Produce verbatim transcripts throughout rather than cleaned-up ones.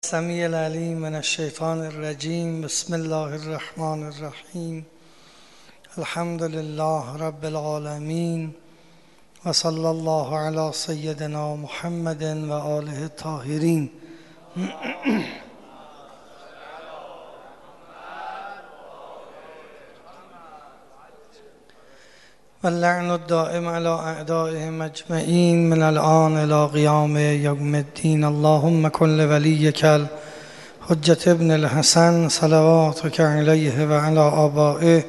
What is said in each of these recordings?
السمیع العلیم من الشیطان الرجیم. بسم الله الرحمن الرحیم. الحمد لله رب العالمین و صلی الله علی سیدنا محمد و آله الطاهرین. واللعن الدائم على اعدائهم اجمعین من الآن الى قیام یوم الدین. اللهم کن لولیک الحجة ابن الحسن صلواتک علیه و علی آبائه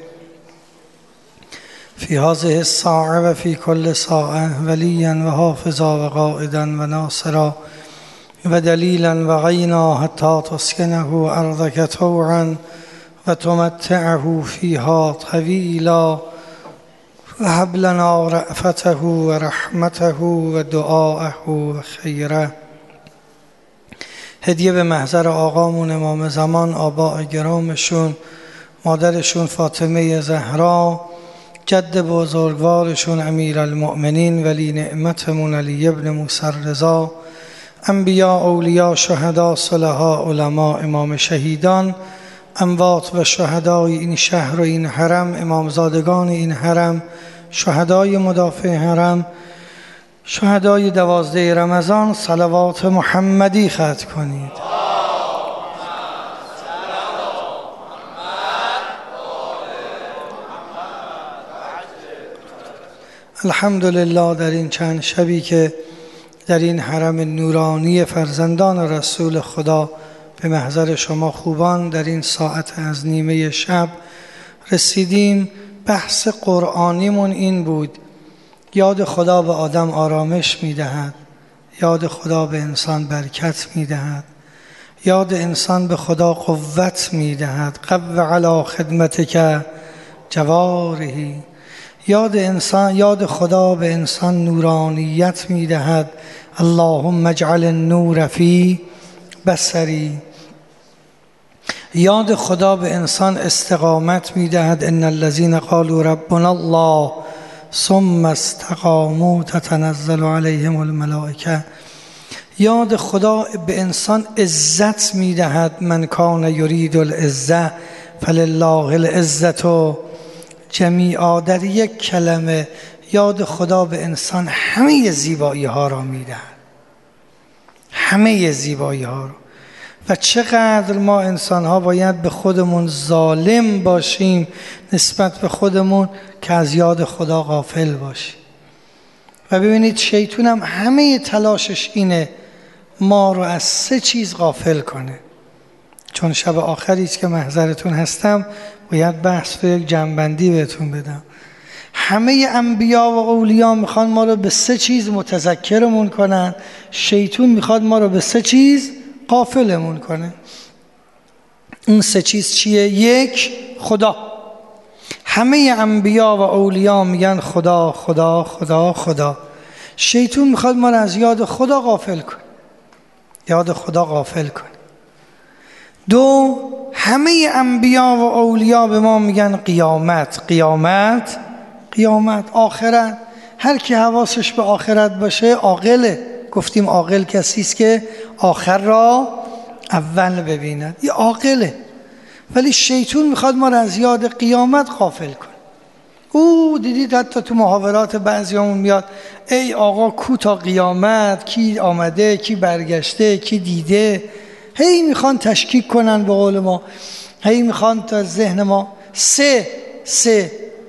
فی هذه الساعة و فی کل ساعة ولیا و حافظا و قائدا و ناصرا و دلیلا و غینا حتی تسکنه ارضک طوعا و تمتعه فیها طویلا و هب لنا رأفته و رحمته و دعاءه و خیره. هدیه به محضر آقامون امام زمان، آباء گرامشون، مادرشون فاطمه زهرا، جد بزرگوارشون امیرالمؤمنین ولی نعمتمون علی ابن موسی رضا، انبیاء، اولیاء، شهدا، صلحاء، علما، امام شهیدان، اموات و شهدای این شهر و این حرم، امامزادگان این حرم، شهدای مدافع حرم، شهدای دوازده رمضان، صلوات محمدی ختم کنید. الحمدلله در این چند شبی که در این حرم نورانی فرزندان رسول خدا به محضر شما خوبان در این ساعت از نیمه شب رسیدیم، بحث قرآنیمون این بود: یاد خدا به آدم آرامش میدهد، یاد خدا به انسان برکت میدهد، یاد انسان به خدا قوت میدهد. قو علی خدمتک جوارحی. یاد انسان، یاد خدا به انسان نورانیت میدهد. اللهم اجعل النور فی بصری. یاد خدا به انسان استقامت میدهد. ان الذين قالوا ربنا الله ثم استقاموا تتنزل عليهم الملائکه. یاد خدا به انسان عزت میدهد. من کان یرید العزة فلله العزة جمیعا. در یک کلمه یاد خدا به انسان همه زیبایی ها را میدهد، همه زیبایی ها را. و چقدر ما انسان ها باید به خودمون ظالم باشیم نسبت به خودمون که از یاد خدا غافل باشیم. و ببینید شیطان هم همه تلاشش اینه ما رو از سه چیز غافل کنه. چون شب آخری است که محضرتون هستم باید بحث رو یک جنبندی بهتون بدم. همه انبیا و اولیا میخوان ما رو به سه چیز متذکرمون کنن، شیطان میخواد ما رو به سه چیز غافلمون کنه. اون سه چیز چیه؟ یک، خدا. همه انبیا و اولیا میگن خدا خدا خدا خدا. شیطان میخواد ما رو از یاد خدا غافل کنه، یاد خدا غافل کنه. دو، همه انبیا و اولیا به ما میگن قیامت قیامت قیامت، آخرت. هر کی حواسش به آخرت باشه عاقله. گفتیم عاقل کسی است که آخر را اول ببیند، یه عاقله. ولی شیطان میخواد ما را از یاد قیامت غافل کنه. او دیدید حتی تو محاورات بعضیامون میاد ای آقا کو تا قیامت، کی آمده، کی برگشته، کی دیده. هی میخوان تشکیک کنن به قول ما، هی میخوان تا ذهن ما. سه سه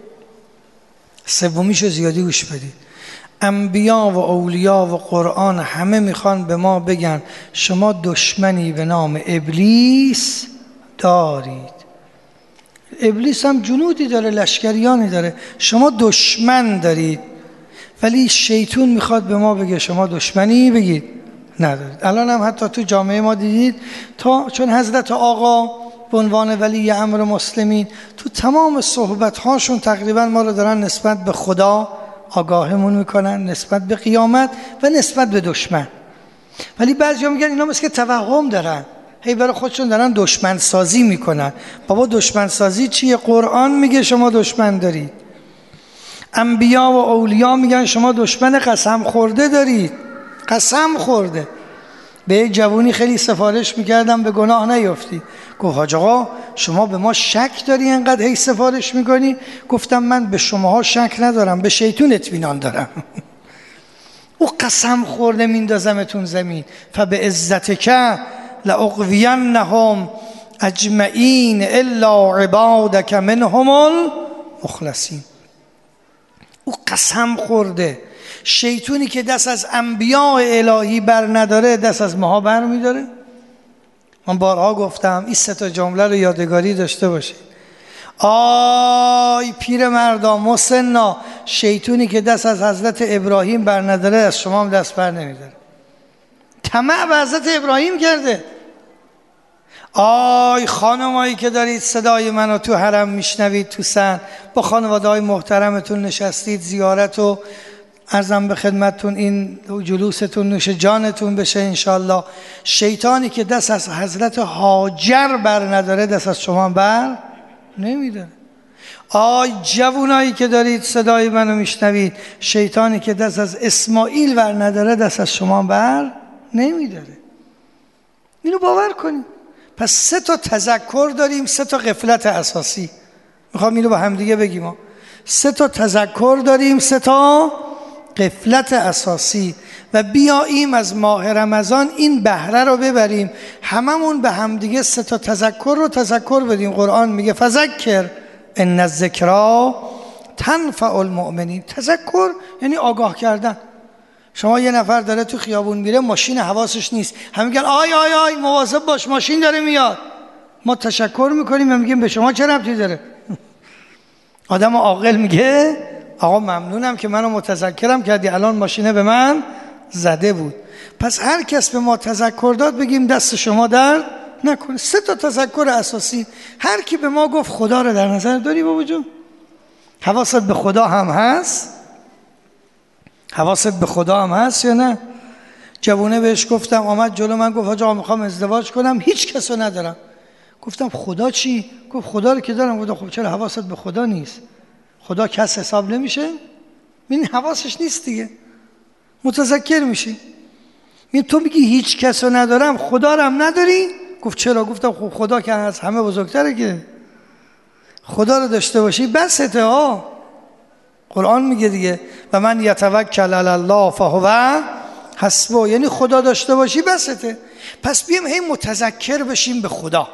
سومیشو زیادی گوش بدید. انبیا و اولیا و قرآن همه میخوان به ما بگن شما دشمنی به نام ابلیس دارید. ابلیس هم جنودی داره، لشکریانی داره، شما دشمن دارید. ولی شیطان میخواد به ما بگه شما دشمنی بگید ندارید. الان هم حتی تو جامعه ما دیدید تا چون حضرت آقا به عنوان ولی امر مسلمین تو تمام صحبت هاشون تقریبا ما رو دارن نسبت به خدا آگاهمون میکنن، نسبت به قیامت و نسبت به دشمن. ولی بعضیا میگن اینا مثل که توهم دارن، هی برای خودشون دارن دشمن سازی میکنن. بابا دشمن سازی چیه؟ قرآن میگه شما دشمن دارید. انبیا و اولیا میگن شما دشمن قسم خورده دارید. قسم خورده. به یک جوونی خیلی سفارش میکردم به گناه نیفتی. گفت حاج آقا شما به ما شک داری اینقدر هی سفارش میکنی؟ گفتم من به شماها شک ندارم، به شیطون اطمینان دارم. او قسم خورده میندازمتون زمین، فبعزتک لاغوینهم اجمعین الا عبادک منهم المخلصین. او قسم خورده. شیطونی که دست از انبیاء الهی بر نداره دست از ماها بر میداره. من بارها گفتم این سه تا جمله رو یادگاری داشته باشید. آی پیر مردا مسنا، شیطونی که دست از حضرت ابراهیم بر نداره از شما هم دست بر نمیداره. طمع به حضرت ابراهیم کرده. آی خانمایی که دارید صدای منو تو حرم میشنوید، تو سن با خانواده های محترمتون نشستید زیارت و عرضم به خدمتتون این جلوستون نوش جانتون بشه انشالله. شیطانی که دست از حضرت هاجر بر نداره دست از شما بر نمیداره. آی جوونایی که دارید صدای منو میشنوید، شیطانی که دست از اسماعیل بر نداره دست از شما بر نمیداره. اینو باور کنیم. پس سه تا تذکر داریم، سه تا غفلت اساسی. میخوام اینو با هم دیگه بگیم. سه تا تذکر داریم، سه تا غفلت اساسی، و بیاییم از ماه رمضان این بهره رو ببریم. هممون به هم دیگه سه تا تذکر رو تذکر بدیم. قرآن میگه فذکر ان الذکری تنفع المؤمنین. تذکر یعنی آگاه کردن. شما یه نفر داره تو خیابون میره، ماشین حواسش نیست، همه میگن آی آی آی مواظب باش ماشین داره میاد. ما تشکر میکنیم و میگیم به شما چه ربطی داره؟ آدم عاقل میگه آقا ممنونم که منو متذکرم کردی، الان ماشینه به من زده بود. پس هر کس به ما تذکر داد بگیم دست شما درد نکنه. سه تا تذکر اساسی. هر کی به ما گفت خدا رو در نظر داری بابا جون؟ حواست به خدا هم هست؟ حواست به خدا هم هست یا نه؟ جوونه بهش گفتم، آمد جلو من گفت حاج آقا میخوام ازدواج کنم، هیچ کسو ندارم. گفتم خدا چی؟ گفت خدا رو که دارم. گفتم خب چرا حواست به خدا نیست؟ خدا کس حساب نمیشه؟ این حواسش نیست دیگه. متذکر میشی. می تو میگی هیچ کسو ندارم، خدا رو هم نداری؟ گفت چرا؟ گفتم خب خدا که از همه بزرگتره که. خدا رو داشته باشی بسته ها. قرآن میگه دیگه و من یتوکل علی الله فهو حسبه، یعنی خدا داشته باشی بسته. پس بیم هی متذکر بشیم به خدا.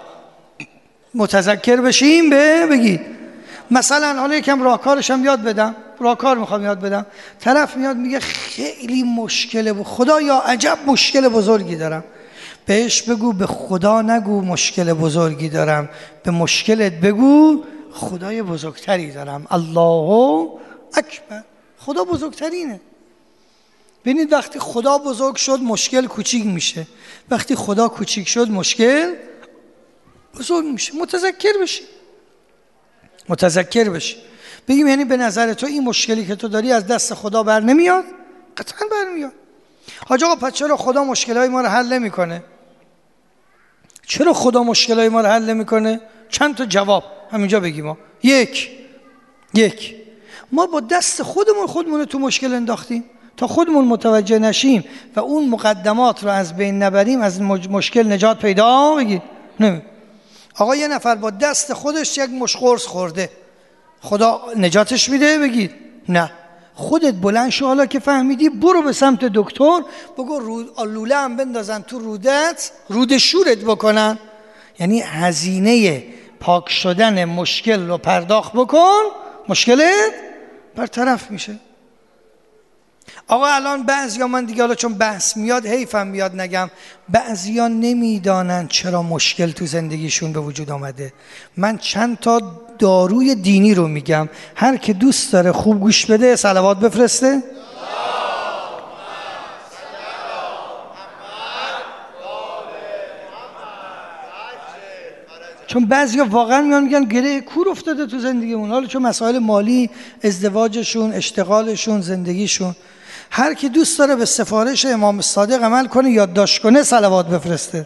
متذکر بشیم به بگید مثلا حالا یکم راهکارش هم یاد بدم، راهکار میخوام یاد بدم. طرف میاد میگه خیلی مشکله بود، خدا یا عجب مشکل بزرگی دارم. بهش بگو به خدا نگو مشکل بزرگی دارم، به مشکلت بگو خدای بزرگتری دارم. الله اکبر. خدا بزرگترینه. ببینید وقتی خدا بزرگ شد مشکل کوچیک میشه، وقتی خدا کوچیک شد مشکل بزرگ میشه. متذکر بشی. متذکر بشی. بگیم یعنی به نظر تو این مشکلی که تو داری از دست خدا بر نمیاد؟ قطعا بر میاد. حاج آقا پس چرا خدا مشکلای ما رو حل نمیکنه؟ چرا خدا مشکلای ما رو حل نمیکنه؟ چند تا جواب همینجا بگیم. ما یک یک ما با دست خودمون خودمون تو مشکل انداختیم. تا خودمون متوجه نشیم و اون مقدمات رو از بین نبریم از مشکل نجات پیدا بگید نمی. آقا یه نفر با دست خودش یک مش قرص خورده، خدا نجاتش میده؟ بگید نه. خودت بلند شو، حالا که فهمیدی برو به سمت دکتر، بگو رود لوله هم بندازن تو رودت، رود شورت بکنن. یعنی هزینه پاک شدن مشکل رو پرداخت بکن، مشکلت برطرف میشه. آقا الان بعضیا، من دیگه حالا چون بحث میاد حیفم میاد نگم، بعضیا نمیدانن چرا مشکل تو زندگیشون به وجود آمده. من چند تا داروی دینی رو میگم، هر که دوست داره خوب گوش بده صلوات بفرسته. چون بعضیا واقعا میان میگن گره کور افتاده تو زندگیمون، حالا چون مسائل مالی، ازدواجشون، اشتغالشون، زندگیشون. هر کی دوست داره به سفارش امام صادق عمل کنه، یادداشت کنه، صلوات بفرسته.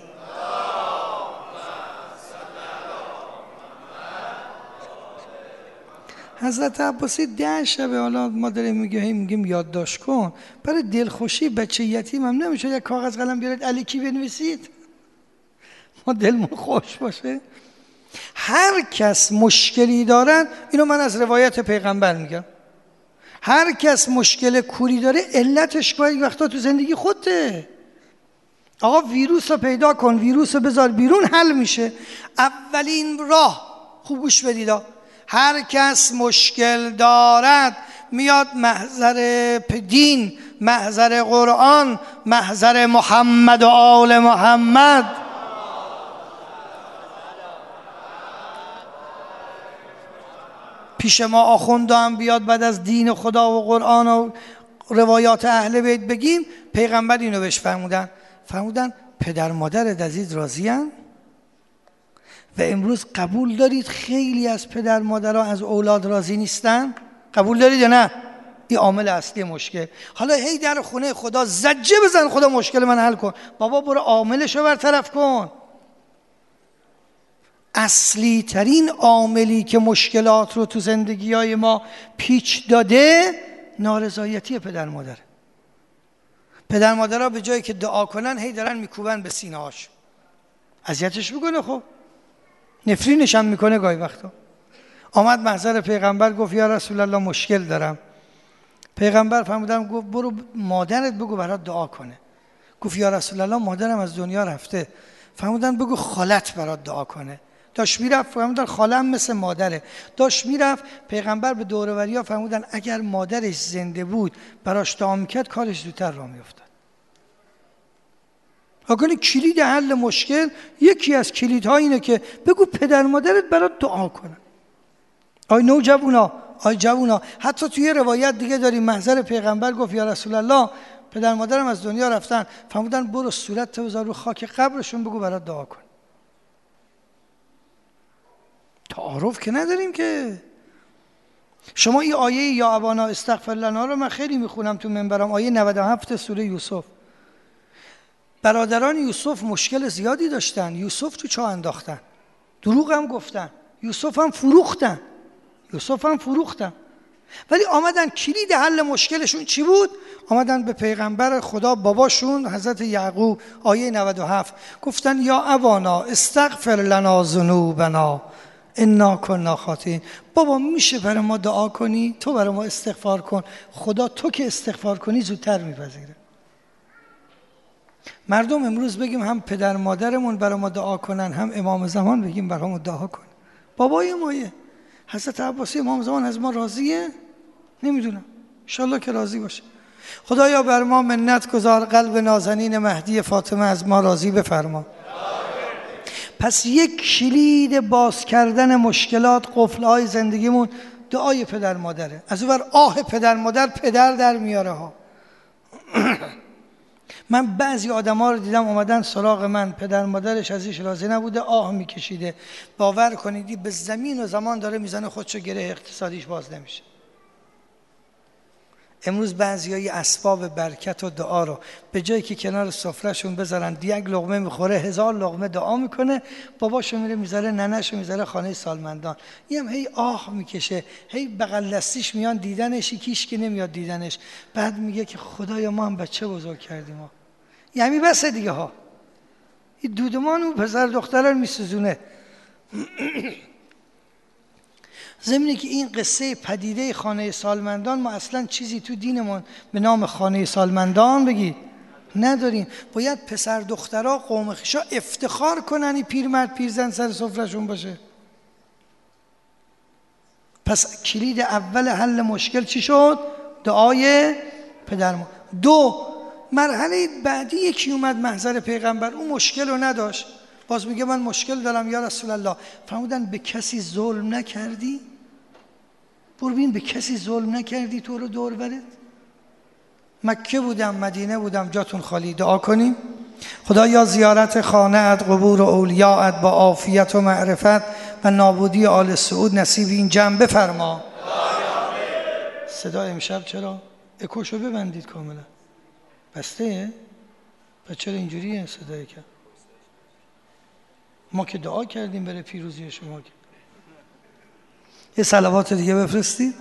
حضرت عباسی ده شبه، حالا ما داریم میگیم میگیم یادداشت کن، برای دلخوشی بچه یتیم هم نمیشه یک کاغذ قلم بیارید الکی بنویسید ما دلمون خوش باشه. هر کس مشکلی دارن، اینو من از روایت پیغمبر میگم، هر کس مشکل کوری داره علتش باید وقتا تو زندگی خودته. آقا ویروس رو پیدا کن، ویروس رو بذار بیرون، حل میشه. اولین راه، خوب گوش بدید، هر کس مشکل دارد میاد محضر دین، محضر قرآن، محضر محمد و آل محمد. پیش ما آخونده هم بیاد بعد از دین خدا و قرآن و روایات اهل بیت بگیم، پیغمبر اینو بهش فرمودن، فرمودن پدر مادرت عزیز راضی‌اند؟ و امروز قبول دارید خیلی از پدر مادرها از اولاد راضی نیستن؟ قبول دارید یا نه؟ این عامل اصلی مشکل. حالا هی در خونه خدا زجه بزن خدا مشکل من حل کن، بابا برو عاملشو برطرف کن. اصلی ترین عاملی که مشکلات رو تو زندگی های ما پیچ داده نارضایتی پدر مادره. پدر مادرها به جایی که دعا کنن هی دارن میکوبن به سینه هاش، اذیتش میکنه، خب نفرینش هم میکنه. گاهی وقتا آمد محضر پیغمبر گفت یا رسول الله مشکل دارم. پیغمبر فرمودن گفت برو مادرت بگو برات دعا کنه. گفت یا رسول الله مادرم از دنیا رفته. فرمودن بگو خالت برات دعا کنه. داشت میرفت، فرمودن خالم مثل مادره. داشت میرفت، پیغمبر به دور و بریا فرمودن اگر مادرش زنده بود براش دعا میکرد کارش زودتر راه میافتاد. اگر کلید حل مشکل، یکی از کلیدها اینه که بگو پدر مادرت برات دعا کنن. آی نوجوانا، آی جوانا، حتی توی روایت دیگه داریم محضر پیغمبر گفت یا رسول الله پدر مادرم از دنیا رفتن. فرمودن برو صورت بذار رو خاک قبرشون بگو برات دعا کن. تعارف که نداریم که. شما این آیه یا ابانا استغفر لنا رو من خیلی میخونم تو منبرم، آیه نود و هفت سوره یوسف. برادران یوسف مشکل زیادی داشتن، یوسف تو چاه انداختن، دروغ هم گفتن، یوسف هم فروختن، یوسف هم فروختن، ولی آمدن کلید حل مشکلشون چی بود؟ آمدن به پیغمبر خدا باباشون حضرت یعقوب، آیه نود و هفت، گفتن یا ابانا استغفر لنا ذنوبنا انا کنا خاطئین. بابا میشه برای ما دعا کنی؟ تو برای ما استغفار کن، خدا تو که استغفار کنی زودتر میپذیره. مردم امروز بگیم هم پدر مادرمون برای ما دعا کنن، هم امام زمان بگیم برای ما دعا کن. بابای مایه حضرت عباسی امام زمان از ما راضیه؟ نمیدونم، انشالله که راضی باشه. خدایا بر ما منت گذار، قلب نازنین مهدی فاطمه از ما راضی بفرما. پس یک کلید باز کردن مشکلات، قفل‌های زندگیمون دعای پدر مادره. از اون ور آه پدر مادر پدر در میاره ها. من بعضی آدم‌ها رو دیدم اومدن سراغ من، پدر مادرش ازش راضی نبوده، آه میکشیده. باور کنید به زمین و زمان داره میزنه خودشو گره اقتصادیش باز نمیشه. امروز بعضیای اسباب برکت و دعا رو به جایی که کنار سفرهشون بذارن، یک لقمه میخوره هزار لقمه دعا میکنه، باباشو میره میذاره، ننهشو میذاره خانه سالمندان، این هم هی آه میکشه، هی بغل دستیش میان دیدنش، یکیش که نمیاد دیدنش، بعد میگه که خدایا ما هم بچه بزرگ کردیم ها. یعنی بسه دیگه ها، این دودمان و پسر دختره رو میسوزونه. ضمن که این قصه پدیده خانه سالمندان، ما اصلا چیزی تو دینمون به نام خانه سالمندان بگید نداریم. باید پسر دخترها قوم خویشا افتخار کنن این پیرمرد پیرزن سر سفرهشون باشه. پس کلید اول حل مشکل چی شد؟ دعای پدر مادر. دو، مرحله بعدی یکی اومد محضر پیغمبر، اون مشکل رو نداشت، باز میگه من مشکل دارم یا رسول الله. فرمودن به کسی ظلم نکردی؟ برو ببین به کسی ظلم نکردی تو رو دور برد؟ مکه بودم، مدینه بودم، جاتون خالی. دعا کنیم خدایا زیارت خانه ات، قبور و اولیاءت با عافیت و معرفت و نابودی آل سعود نصیب این جمع بفرما. صدا امشب چرا؟ اکوشو ببندید کاملا. بسته؟ پس چرا اینجوریه صدای که؟ ما که دعا کردیم برای پیروزی شما که. یه صلوات دیگه بفرستید.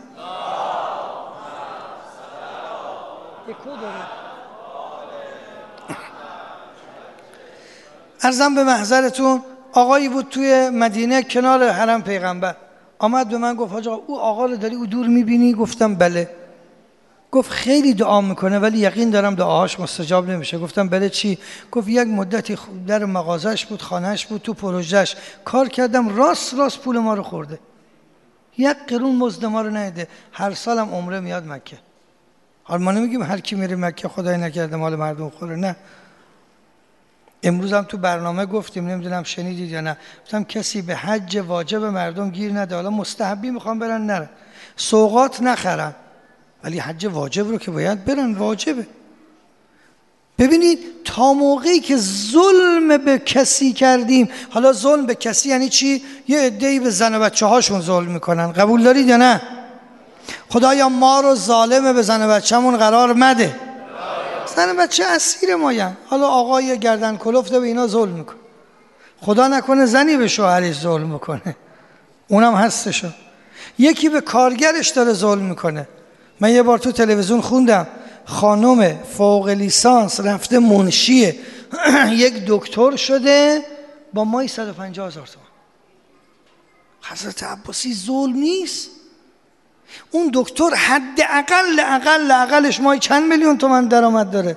عرضم به محضرتون آقایی بود توی مدینه کنار حرم پیغمبر، آمد به من گفت حاج آقا او آقا رو داری او دور میبینی؟ گفتم بله. گفت خیلی دعا میکنه ولی یقین دارم دعاهاش مستجاب نمیشه. گفتم بله چی؟ گفت یک مدتی در مغازش بود، خانهش بود، تو پروژهش کار کردم، راست راست پول ما رو خورده، یک قرون مزد ما رو نیده، هر سالم عمره میاد مکه. حالا ما نمیگیم هر کی میره مکه خدای نکرده مال مردم خوره، نه. امروز هم تو برنامه گفتیم، نمیدونم شنیدید یا نه، گفتم کسی به حج واجب مردم گیر نده، حالا مستحبی میخوام برن نرن، سوغات نخرن، ولی حج واجب رو که باید برن، واجبه. ببینید تا موقعی که ظلم به کسی کردیم، حالا ظلم به کسی یعنی چی؟ یه عده‌ای به زن و بچه هاشون ظلم میکنن، قبول دارید یا نه؟ خدایا ما رو ظالم به زن و بچه‌مون قرار مده. زن و بچه اسیر ماین، حالا آقای گردن کلفته به اینا ظلم میکنه، خدا نکنه زنی به شوهرش ظلم میکنه، اونم هستشو. یکی به کارگرش داره ظلم میکنه. من یه بار تو تلویزیون خوندم خانم فوق لیسانس رفته منشی یک دکتر شده با مای صد و پنجاه هزار تومان. حضرت عباسی ظلم نیست؟ اون دکتر حد اقل اقل اقلش ماهی چند میلیون تومان درآمد داره،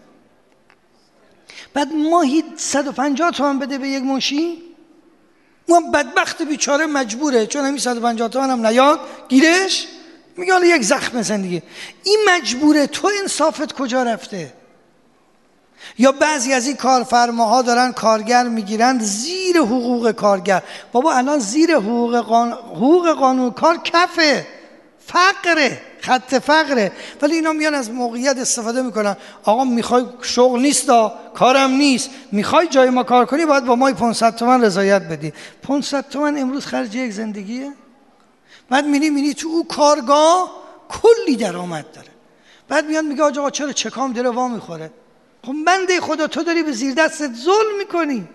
بعد ماهی صد و پنجاه تومان بده به یک منشی؟ اون بدبخت بیچاره مجبوره چون همین صد و پنجاه تومان هم نیاد گیرش، میگه حالا یک زخم بزن دیگه. این مجبوره، تو انصافت کجا رفته؟ یا بعضی از این کارفرماها دارن کارگر میگیرن زیر حقوق کارگر. بابا الان زیر حقوق قانون حقوق قانون کار کفه، فقره، خط فقره، ولی اینا میان از موقعیت استفاده میکنن. آقا میخوای شغل نیست دا، کارم نیست، میخوای جای ما کار کنی باید با ما پانصد تومن رضایت بدی. پانصد تومن امروز خرج یک زندگیه. بعد میری میری تو او کارگاه کلی درآمد داره، بعد میاد میگه آقا چرا چکام داره وا میخوره. خب بنده خدا تو داری به زیر دستت ظلم میکنی،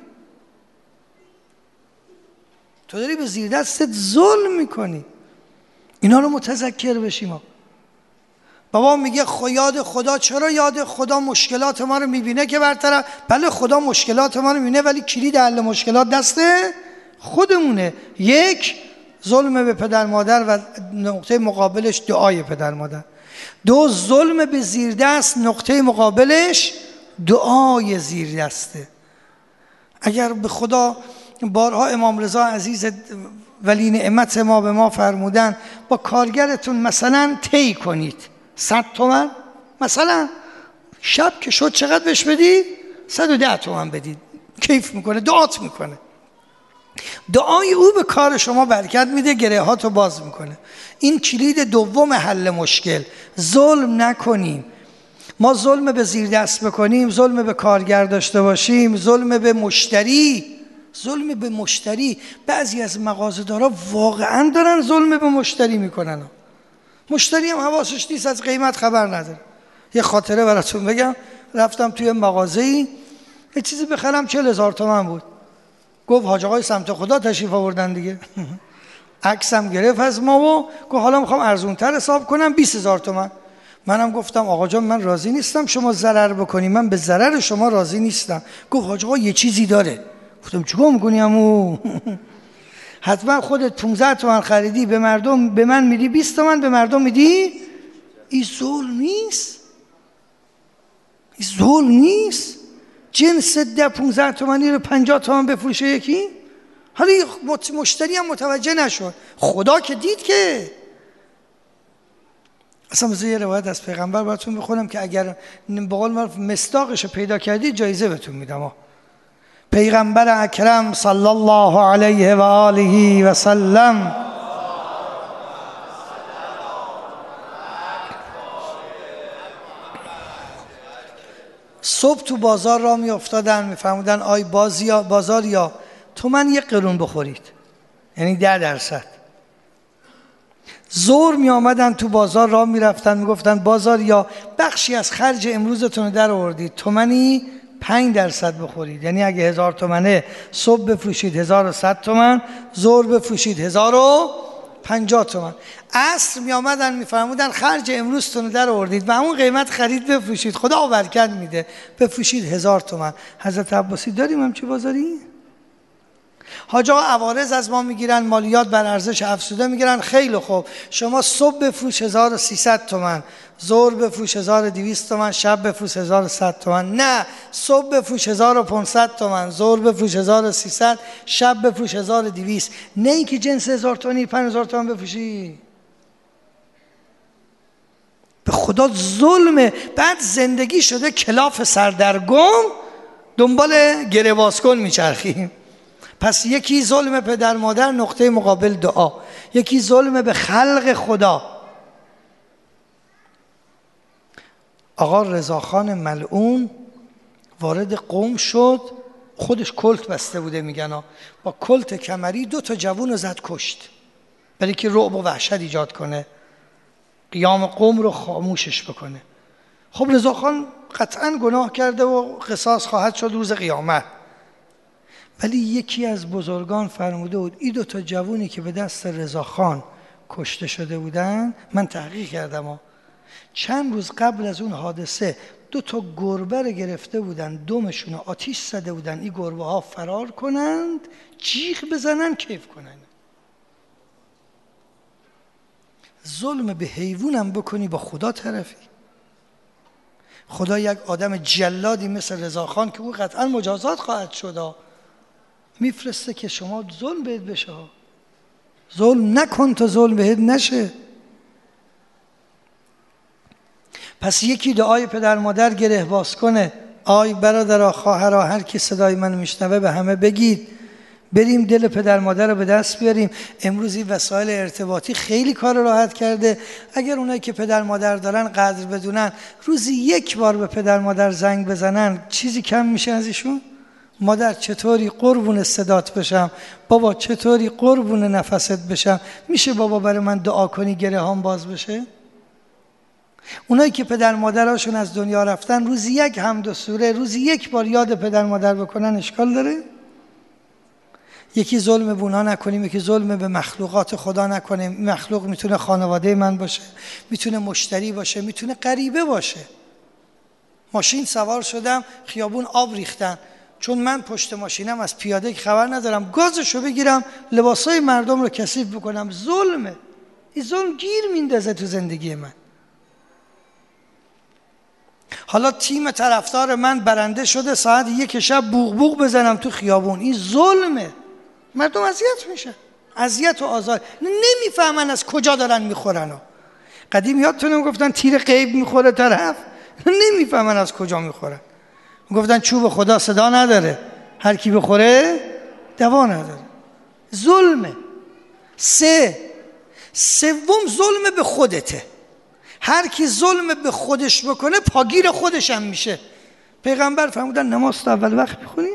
تو داری به زیر دستت ظلم میکنی. اینا رو متذکر بشیم. ما بابا میگه خو یاد خدا، چرا یاد خدا؟ مشکلات ما رو میبینه که برطرف. بله خدا مشکلات ما رو میبینه ولی کلید حل مشکلات دست خودمونه. یک، ظلم به پدر مادر و نقطه مقابلش دعای پدر مادر. دو، ظلم به زیر دست، نقطه مقابلش دعای زیر دسته. اگر به خدا، بارها امام رضا عزیز ولی نعمت ما به ما فرمودن با کارگرتون مثلا طی کنید صد تومن، مثلا شب که شد چقدر بهش بدید؟ صد و ده تومن بدید، کیف میکنه، دعات میکنه. دعای او به کار شما برکت میده، گره هاتو باز میکنه. این کلید دوم حل مشکل. ظلم نکنیم. ما ظلم به زیر دست بکنیم، ظلم به کارگر داشته باشیم، ظلم به مشتری، ظلم به مشتری. بعضی از مغازه‌دارا واقعا دارن ظلم به مشتری میکنن. مشتری هم حواسش نیست، از قیمت خبر نداره. یه خاطره براتون بگم، رفتم توی مغازه‌ای یه چیزی بخرم، چهل هزار تومن بود. گفت حاج آقای سمت خدا تشریف آوردن دیگه. عکسم گرفت از ما و گفت حالا میخوام ارزونتر حساب کنم، بیست هزار تومن. منم گفتم آقا جان من راضی نیستم شما ضرر بکنی، من به ضرر شما راضی نیستم. گفت حاج آقا یه چیزی داره. گفتم چیکار میکنی عمو؟ حتما خودت پانزده تومن خریدی، به مردم به من میدی بیست تومن، به مردم میدی. این ظلم نیست؟ این ظلم نیست؟ جنس ده پانزده تومنی رو پنجاه تومن بفروشه یکی؟ حالا مشتری هم متوجه نشد، خدا که دید که. اصلا مثلا یه روایت از پیغمبر براتون بخونم که اگر به قول معروف مصداقش پیدا کردید جایزه بهتون میدم. پیغمبر اکرم صلی الله علیه و آله و سلم صبح تو بازار را می افتادن، می فرمودن آی بازیا بازاریا تو من یک قرون بخورید، یعنی ده درصد. زور می آمدن تو بازار را می رفتن، می گفتن بازاریا بخشی از خرج امروزتون رو در آوردید، تومنی پنج درصد بخورید. یعنی اگه هزار تومنه صبح بفروشید هزار و صد تومن، زور بفروشید هزار و پنجاه تومن. عصر می آمدن می فرمودن خرج امروزتون رو در آوردید و همون قیمت خرید بفروشید، خدا برکت میده، بفروشید هزار تومن. حضرت عباسی داریم همچی بازاری؟ حاج آقا عوارض از ما میگیرن، مالیات بر ارزش افزوده میگیرن. خیلی خوب، شما صبح بفروش هزار و سیصد تومن، ظهر بفروش هزار و دویست تومن، شب بفروش هزار و صد تومن. نه، صبح بفروش هزار و پانصد تومن، ظهر بفروش هزار و سیصد، شب بفروش هزار و دویست. نه اینکه جنس هزار تومانی پنج هزار تومن بفروشی. به خدا ظلمه. بعد زندگی شده کلاف سردرگم، دنبال گره بازکن میچرخیم. پس یکی ظلم پدر مادر، نقطه مقابل دعا. یکی ظلم به خلق خدا. آقا رضاخان ملعون وارد قم شد، خودش کلت بسته بوده میگن ها، با کلت کمری دو تا جوون رو زد کشت، برای که رعب و وحشت ایجاد کنه، قیام قم رو خاموشش بکنه. خب رضاخان قطعا گناه کرده و قصاص خواهد شد روز قیامت. ولی یکی از بزرگان فرموده بود این دو تا جوونی که به دست رضاخان کشته شده بودن، من تحقیق کردم ها، چند روز قبل از اون حادثه دو تا گربه رو گرفته بودن، دمشون رو آتیش زده بودن، این گربه ها فرار کنند، جیغ بزنن، کیف کنن. ظلم به حیوانم بکنی با خدا طرفی. خدا یک آدم جلادی مثل رضاخان که او قطعا مجازات خواهد شد میفرسته که شما ظلم بهت بشه. ظلم نکن تا ظلم بهت نشه. پس یکی دعای پدر مادر گره باز کنه. آی برادرها، خواهرها، هر کی صدای من میشنوه به همه بگید بریم دل پدر مادر رو به دست بیاریم. امروز این وسایل ارتباطی خیلی کار راحت کرده. اگر اونایی که پدر مادر دارن قدر بدونن، روزی یک بار به پدر مادر زنگ بزنن، چیزی کم میشه ازشون؟ مادر چطوری قربون صدات بشم، بابا چطوری قربون نفست بشم، میشه بابا برای من دعا کنی گره هام باز بشه؟ اونایی که پدر مادرهاشون از دنیا رفتن، روزی یک حمد و سوره، روزی یک بار یاد پدر مادر بکنن اشکال داره؟ یکی ظلم به اونا نکنیم، یکی ظلم به مخلوقات خدا نکنیم. مخلوق میتونه خانواده من باشه، میتونه مشتری باشه، میتونه غریبه باشه. ماشین سوار شدم، خیابون آب ریختن، چون من پشت ماشینم از پیاده خبر ندارم، گازشو بگیرم لباسای مردم رو کثیف بکنم. ظلمه. این ظلم گیر میندازه تو زندگی من. حالا تیم طرفدار من برنده شده، ساعت یک شب بوق بوق بزنم تو خیابون، این ظلمه. مردم اذیت میشن، اذیت و آزار، نمیفهمن از کجا دارن میخورن. قدیم یادتونه گفتن تیر غیب میخوره طرف، نمیفهمن از کجا میخورن. گفتن چوب خدا صدا نداره، هر کی بخوره دوا نداره. ظلمه. سه سوم ظلم به خودته. هر کی ظلم به خودش بکنه پاگیر خودش هم میشه. پیغمبر فرمودن نماز تا اول وقت بخونیم.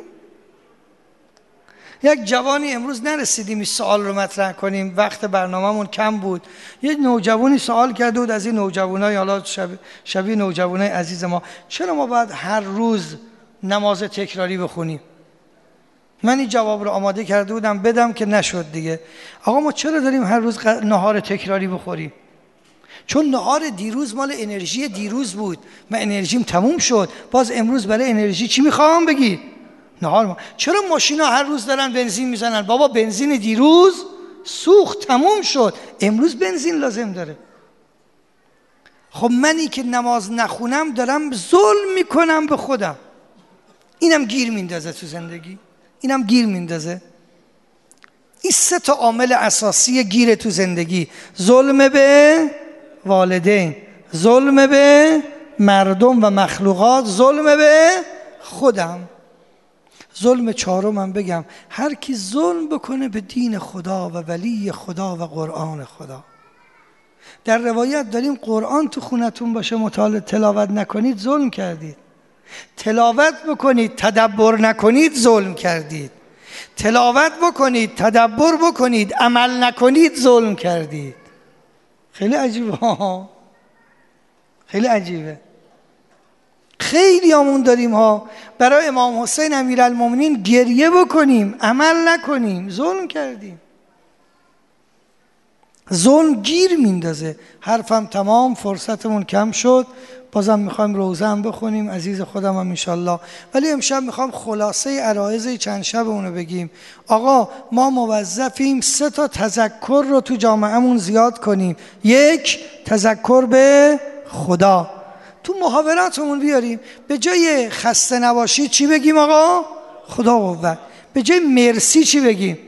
یک جوانی، امروز نرسیدیم این سوال رو مطرح کنیم، وقت برنامه‌مون کم بود، یه نوجوانی سوال کرده بود از این نوجوانای، حالا شبیه شبیه نوجوانای عزیز ما، چرا ما باید هر روز نماز تکراری بخونیم؟ من این جواب رو آماده کرده بودم بدم که نشد دیگه. آقا ما چرا داریم هر روز نهار تکراری بخوریم؟ چون نهار دیروز مال انرژی دیروز بود، من انرژیم تموم شد، باز امروز برای انرژی چی میخوام بگی؟ نهار ما. چرا ماشینا هر روز دارن بنزین میزنن؟ بابا بنزین دیروز سوخت تموم شد، امروز بنزین لازم داره. خب منی که نماز نخونم دارم ظلم میکنم به خودم. اینم گیر میندازه تو زندگی، اینم گیر میندازه. این سه تا عامل اساسی گیر تو زندگی: ظلم به والدین، ظلم به مردم و مخلوقات، ظلم به خودم. ظلم چهارم هم بگم، هر کی ظلم بکنه به دین خدا و ولی خدا و قرآن خدا. در روایت داریم قرآن تو خونتون باشه مطالعه تلاوت نکنید ظلم کردید. تلاوت بکنید تدبر نکنید ظلم کردید. تلاوت بکنید تدبر بکنید عمل نکنید ظلم کردید. خیلی عجیبه ها، خیلی عجیبه. خیلی همون داریم ها برای امام حسین امیرالمومنین گریه بکنیم عمل نکنیم ظلم کردیم. ظلم گیر میندازه. حرفم تمام، فرصتمون کم شد. بازم میخوایم روزه هم بخونیم، عزیز خودم هم انشالله. ولی امشب میخوام خلاصه عرایض چند شب اونو بگیم. آقا ما موظفیم سه تا تذکر رو تو جامعهمون زیاد کنیم. یک، تذکر به خدا. تو محاوراتمون بیاریم. به جای خسته نباشید چی بگیم آقا؟ خدا قوت. به جای مرسی چی بگیم؟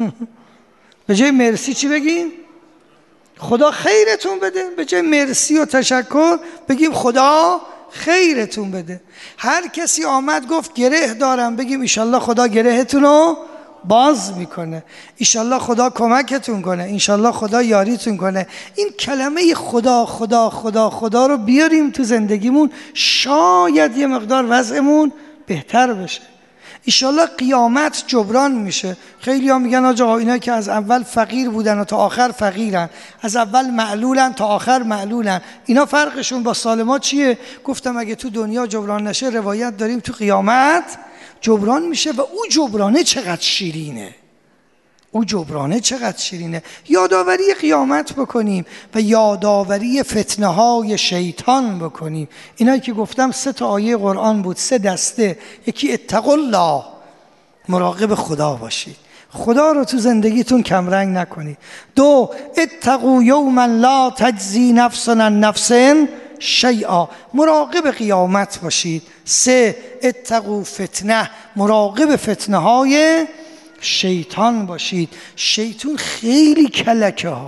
به جای مرسی چی بگیم؟ خدا خیرتون بده. به جای مرسی و تشکر بگیم خدا خیرتون بده. هر کسی آمد گفت گره دارم، بگیم ایشالله خدا گرهتون رو باز میکنه، ایشالله خدا کمکتون کنه، ایشالله خدا یاریتون کنه. این کلمه خدا خدا خدا خدا رو بیاریم تو زندگیمون، شاید یه مقدار وضعمون بهتر بشه. ایشالله قیامت جبران میشه. خیلی ها میگن آقا اینا که از اول فقیر بودن و تا آخر فقیرن، از اول معلولن تا آخر معلولن، اینا فرقشون با سالما چیه؟ گفتم اگه تو دنیا جبران نشه، روایت داریم تو قیامت جبران میشه. و او جبرانه چقدر شیرینه، او جبرانه چقدر شیرینه. یادآوری قیامت بکنیم و یادآوری فتنه های شیطان بکنیم. اینایی که گفتم سه تا آیه قرآن بود، سه دسته. یکی اتقوا الله، مراقب خدا باشید، خدا رو تو زندگیتون کمرنگ نکنید. دو، اتقوا یوما لا تجزی نفس عن نفس شیئا، مراقب قیامت باشید. سه، اتقوا فتنه، مراقب فتنه های شیطان باشید. شیطان خیلی کلکه ها.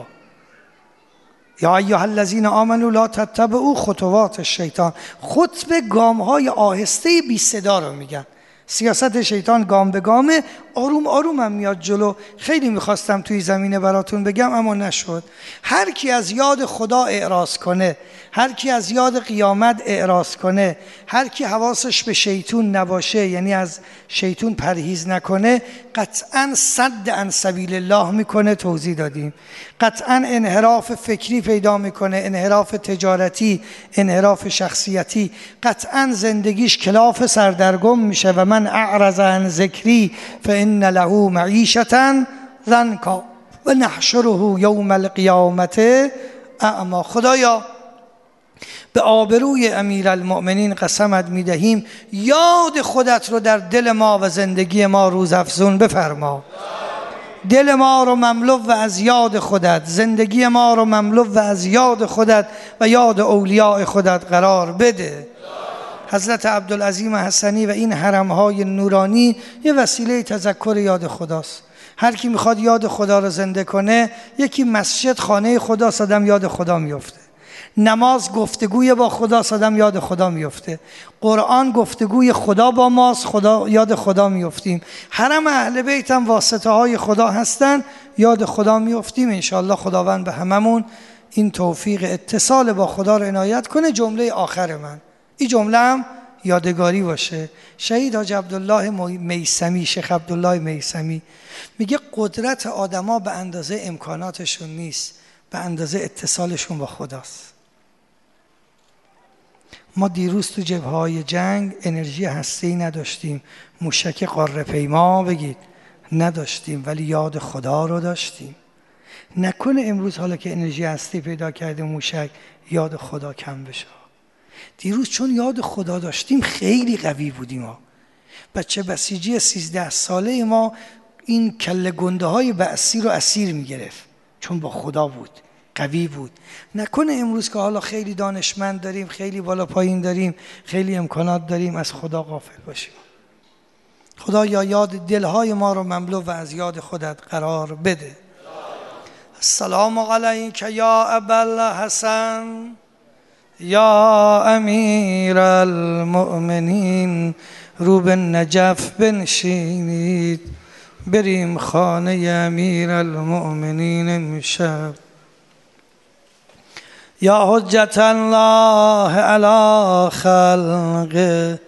یا ایها الذین آمنوا لا تتبعوا خطوات الشیطان. خطبه گام های آهسته بی صدا رو میگن. سیاست شیطان گام به گامه، آروم آروم هم میاد جلو. خیلی میخواستم توی زمینه براتون بگم اما نشد. هر کی از یاد خدا اعراض کنه، هر کی از یاد قیامت اعراض کنه، هر کی حواسش به شیطان نباشه، یعنی از شیطان پرهیز نکنه، قطعاً صد عن سبیل الله میکنه. توضیح دادیم. قطعاً انحراف فکری پیدا میکنه، انحراف تجارتی، انحراف شخصیتی. قطعاً زندگیش کلاف سردرگم میشه. و من اعرض عن ذکری فان له معیشة ضنکا و نحشره یوم القیامت اعمی. خدایا به آبروی امیرالمؤمنین قسمت میدهیم یاد خودت رو در دل ما و زندگی ما روزافزون بفرما. دل ما رو مملو و از یاد خودت، زندگی ما رو مملو و از یاد خودت و یاد اولیاء خودت قرار بده. حضرت عبدالعظیم حسنی و این حرمهای نورانی یه وسیله تذکر یاد خداست. هر کی میخواد یاد خدا رو زنده کنه، یکی مسجد خانه خدا آدم یاد خدا میفته، نماز گفتگوی با خدا آدم یاد خدا میفته، قرآن گفتگوی خدا با ماست، خدا یاد خدا میفتیم. حرم اهل بیت هم واسطه های خدا هستن، یاد خدا میفتیم. انشاءالله خداوند به هممون این توفیق اتصال با خدا رو عنایت کنه. جمله آخر من، این جمله هم یادگاری باشه. شهید حاج عبدالله میثمی، شیخ عبدالله میثمی میگه قدرت آدما به اندازه امکاناتشون نیست، به اندازه اتصالشون با خداست. ما دیروز تو جبهه‌های جنگ انرژی هسته‌ای نداشتیم، موشک قاره پیما بگید نداشتیم، ولی یاد خدا رو داشتیم. نکنه امروز حالا که انرژی هستی پیدا کرده موشک، یاد خدا کم بشه. دیروز چون یاد خدا داشتیم خیلی قوی بودیم. ما بچه بسیجی سیزده ساله ما این کله گنده های بعثی رو اسیر میگرفت، چون با خدا بود، قوی بود. نکنه امروز که حالا خیلی دانشمند داریم، خیلی بالا پایین داریم، خیلی امکانات داریم، از خدا غافل باشیم. خدا یا یاد دلهای ما رو مملو و از یاد خودت قرار بده. السلام علیک یا ابوالحسن یا امیر المؤمنین. رو به نجف بنشینید، بریم خانه امیر المؤمنین امشب. یا حجت الله علی خلقه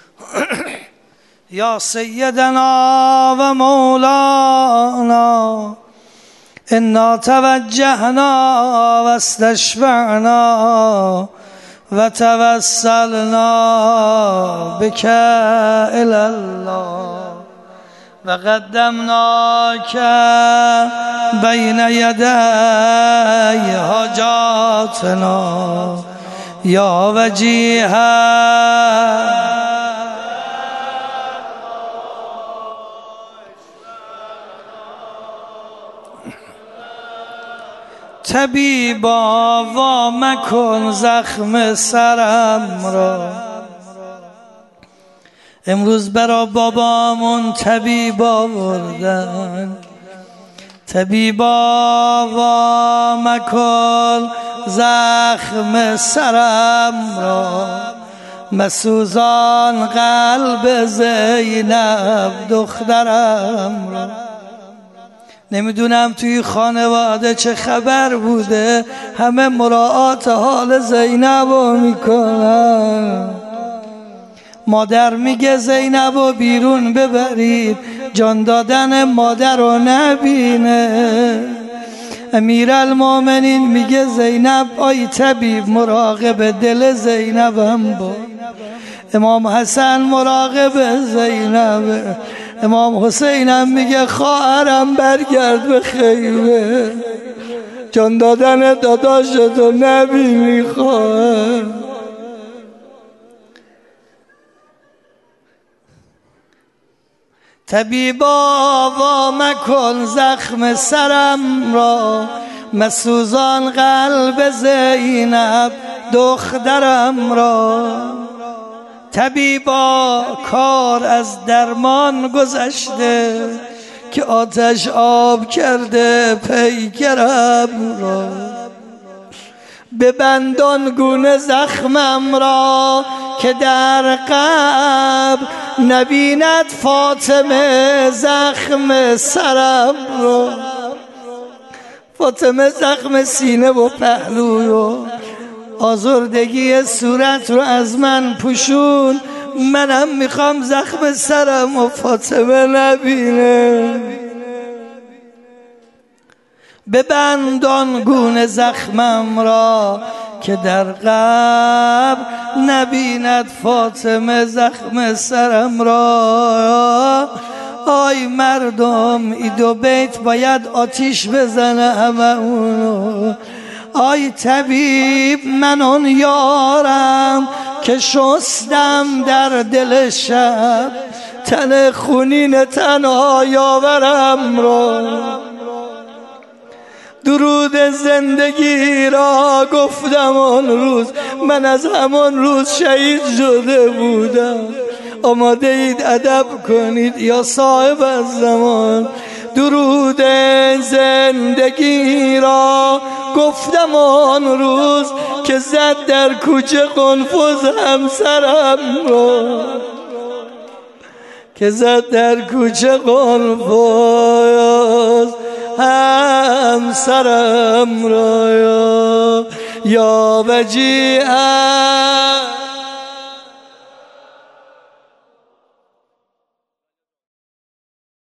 یا سیدنا و مولانا، انا توجهنا و استشفعنا و توسلنا بک الی الله و قدمناک بین یدی حاجاتنا یا وجیها طبیبا وا مکن زخم سرم را. امروز برا بابامون طبیب آوردن، طبیبا وا مکن زخم سرم را، مسوزان قلب زینب دخترم را. نمیدونم توی خانواده چه خبر بوده، همه مراعات حال زینب رو میکنن. مادر میگه زینب رو بیرون ببرید، جان دادن مادر رو نبینه. امیرالمومنین میگه زینب آی طبیب مراقب دل زینبم با. امام حسن مراقب زینب، امام حسینم میگه خواهرم برگرد به خیمه، جان دادن داداشتو نبینی خواهر. طبیبا وا مکن زخم سرم را، مسوزان قلب زینب دخترم را. طبیبا کار از درمان گذشته، که آتش آب کرده پیکرم را. ببندان گونه زخمم را که در قبر نبیند فاطمه زخم سرم را. فاطمه زخم سینه و پهلو و آزردگی صورت رو از من پوشون، منم میخوام زخم سرم و فاطمه نبینه. ببندان گونه زخمم را که در قبر نبیند فاطمه زخم سرم را. آی مردم ای دو بیت باید آتیش بزنه همه اونو. آی طبیب من اون یارم که شستم در دل شب، تن خونین تنها یاورم را. درود زندگی را گفتم آن روز، من از همان روز شهید شده بودم. آماده اید ادب کنید یا صاحب الزمان. درود زندگی را گفتم آن روز که زد در کوچه قنفذ همسرم را، که زد در کوچه قنفذ همسرم را. یا وجیها